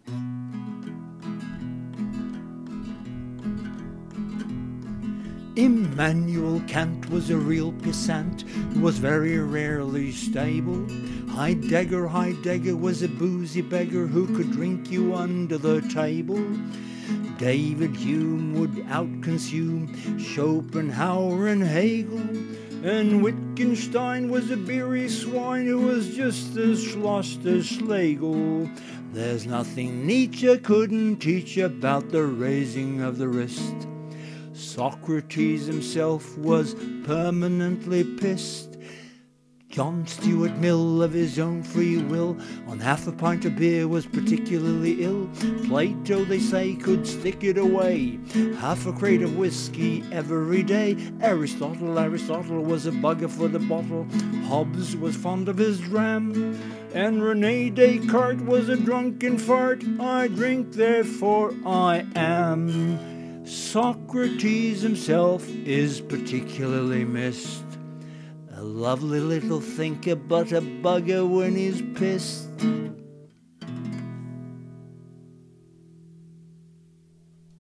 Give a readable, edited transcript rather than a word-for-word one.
Immanuel Kant was a real pissant who was very rarely stable. Heidegger was a boozy beggar who could drink you under the table. David Hume would outconsume Schopenhauer and Hegel. And Wittgenstein was a beery swine who was just as lost as Schlegel. There's nothing Nietzsche couldn't teach about the raising of the wrist. Socrates himself was permanently pissed. John Stuart Mill, of his own free will, on half a pint of beer was particularly ill. Plato, they say, could stick it away, half a crate of whiskey every day. Aristotle was a bugger for the bottle. Hobbes was fond of his dram. And Rene Descartes was a drunken fart. I drink, therefore I am. Socrates himself is particularly missed. A lovely little thinker, but a bugger when he's pissed.